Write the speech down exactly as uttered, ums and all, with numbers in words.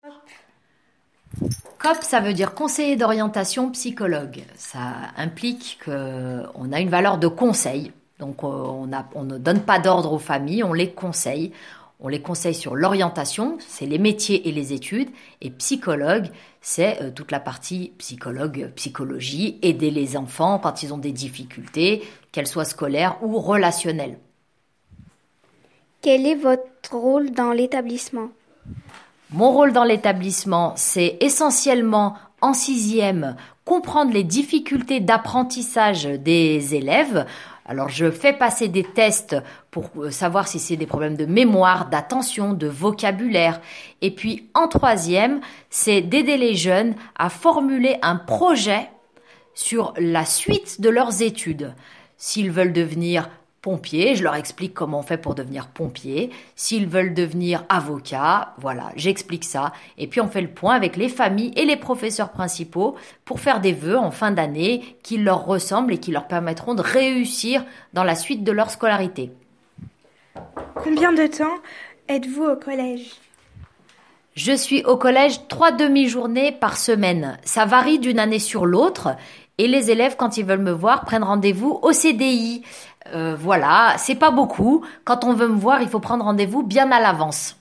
C O P, ça veut dire conseiller d'orientation psychologue. Ça implique qu'on a une valeur de conseil. Donc on, a, on ne donne pas d'ordre aux familles, on les conseille. On les conseille sur l'orientation, c'est les métiers et les études. Et psychologue, c'est euh, toute la partie psychologue, psychologie, aider les enfants quand ils ont des difficultés, qu'elles soient scolaires ou relationnelles. Quel est votre rôle dans l'établissement ? Mon rôle dans l'établissement, c'est essentiellement en sixième, comprendre les difficultés d'apprentissage des élèves. Alors, je fais passer des tests pour savoir si c'est des problèmes de mémoire, d'attention, de vocabulaire. Et puis, en troisième, c'est d'aider les jeunes à formuler un projet sur la suite de leurs études. S'ils veulent devenir pompiers, je leur explique comment on fait pour devenir pompier. S'ils veulent devenir avocat, voilà, j'explique ça. Et puis, on fait le point avec les familles et les professeurs principaux pour faire des vœux en fin d'année qui leur ressemblent et qui leur permettront de réussir dans la suite de leur scolarité. Combien de temps êtes-vous au collège ? Je suis au collège trois demi-journées par semaine. Ça varie d'une année sur l'autre. Et les élèves, quand ils veulent me voir, prennent rendez-vous au C D I. Euh, voilà, c'est pas beaucoup. Quand on veut me voir, il faut prendre rendez-vous bien à l'avance.